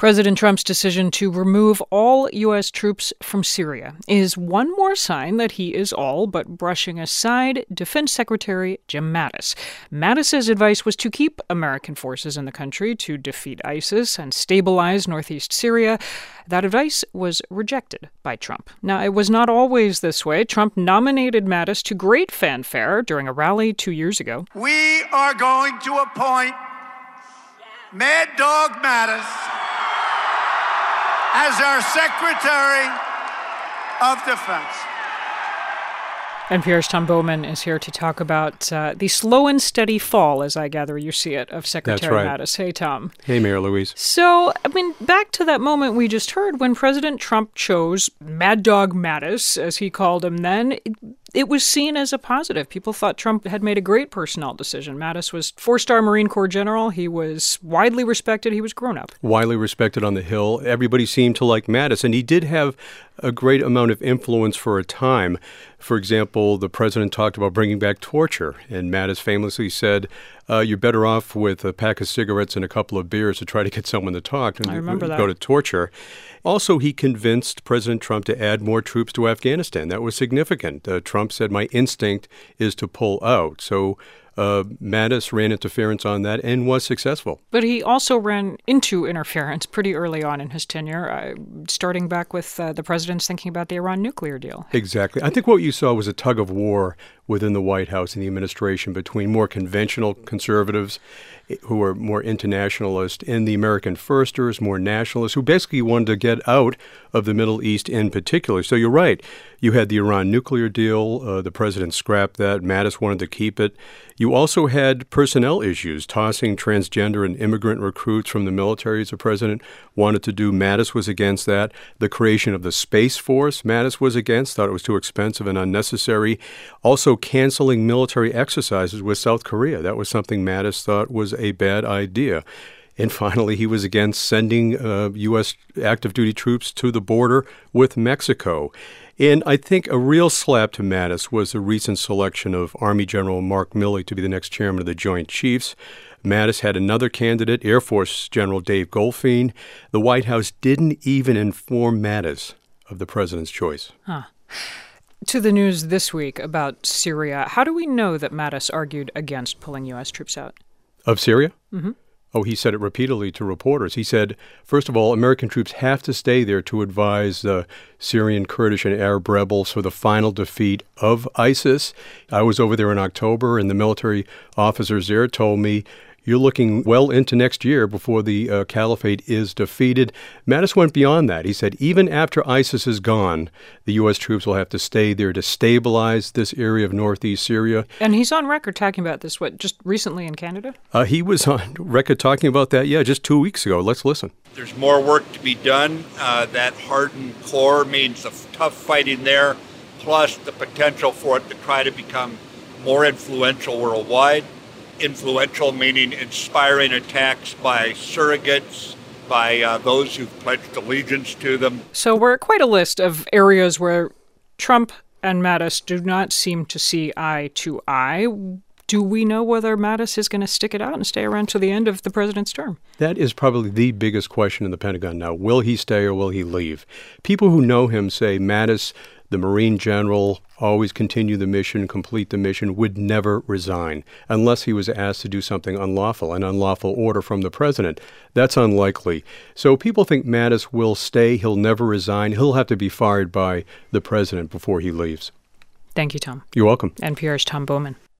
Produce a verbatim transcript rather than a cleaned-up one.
President Trump's decision to remove all U S troops from Syria is one more sign that he is all but brushing aside Defense Secretary Jim Mattis. Mattis's advice was to keep American forces in the country to defeat ISIS and stabilize northeast Syria. That advice was rejected by Trump. Now, it was not always this way. Trump nominated Mattis to great fanfare during a rally two years ago. We are going to appoint Mad Dog Mattis as our Secretary of Defense. N P R's Tom Bowman is here to talk about uh, the slow and steady fall, as I gather you see it, of Secretary That's right. Mattis. Hey, Tom. Hey, Mayor Louise. So, I mean, back to that moment we just heard when President Trump chose Mad Dog Mattis, as he called him then. It, it was seen as a positive. People thought Trump had made a great personnel decision. Mattis was four-star Marine Corps general. He was widely respected. He was grown up. Widely respected on the Hill. Everybody seemed to like Mattis, and he did have a great amount of influence for a time. For example, the president talked about bringing back torture, and Mattis famously said, uh, you're better off with a pack of cigarettes and a couple of beers to try to get someone to talk and I remember that. go to torture. Also, he convinced President Trump to add more troops to Afghanistan. That was significant. Uh, Trump said, my instinct is to pull out. So Uh, Mattis ran interference on that and was successful. But he also ran into interference pretty early on in his tenure, uh, starting back with uh, the president's thinking about the Iran nuclear deal. Exactly. I think what you saw was a tug of war within the White House and the administration between more conventional conservatives who are more internationalist and the American firsters, more nationalists, who basically wanted to get out of the Middle East in particular. So you're right. You had the Iran nuclear deal. Uh, the president scrapped that. Mattis wanted to keep it. You also had personnel issues, tossing transgender and immigrant recruits from the military, as the president wanted to do. Mattis was against that. The creation of the Space Force, Mattis was against, thought it was too expensive and unnecessary. Also canceling military exercises with South Korea. That was something Mattis thought was a bad idea. And finally, he was against sending uh, U S active duty troops to the border with Mexico. And I think a real slap to Mattis was the recent selection of Army General Mark Milley to be the next chairman of the Joint Chiefs. Mattis had another candidate, Air Force General Dave Goldfein. The White House didn't even inform Mattis of the president's choice. Huh. To the news this week about Syria, how do we know that Mattis argued against pulling U S troops out? Of Syria? Mm-hmm. Oh, he said it repeatedly to reporters. He said, first of all, American troops have to stay there to advise the Syrian, Kurdish, and Arab rebels for the final defeat of ISIS. I was over there in October, and the military officers there told me, you're looking well into next year before the uh, caliphate is defeated. Mattis went beyond that. He said even after ISIS is gone, the U S troops will have to stay there to stabilize this area of northeast Syria. And he's on record talking about this, what, just recently in Canada? Uh, he was on record talking about that, yeah, just two weeks ago. Let's listen. There's more work to be done. Uh, that hardened core means the tough fighting there, plus the potential for it to try to become more influential worldwide. Influential meaning inspiring attacks by surrogates, by uh, those who've pledged allegiance to them. So we're at quite a list of areas where Trump and Mattis do not seem to see eye to eye. Do we know whether Mattis is going to stick it out and stay around to the end of the president's term? That is probably the biggest question in the Pentagon now. Will he stay or will he leave? People who know him say Mattis, the Marine general, always continue the mission, complete the mission, would never resign unless he was asked to do something unlawful, an unlawful order from the president. That's unlikely. So people think Mattis will stay. He'll never resign. He'll have to be fired by the president before he leaves. Thank you, Tom. You're welcome. N P R's Tom Bowman.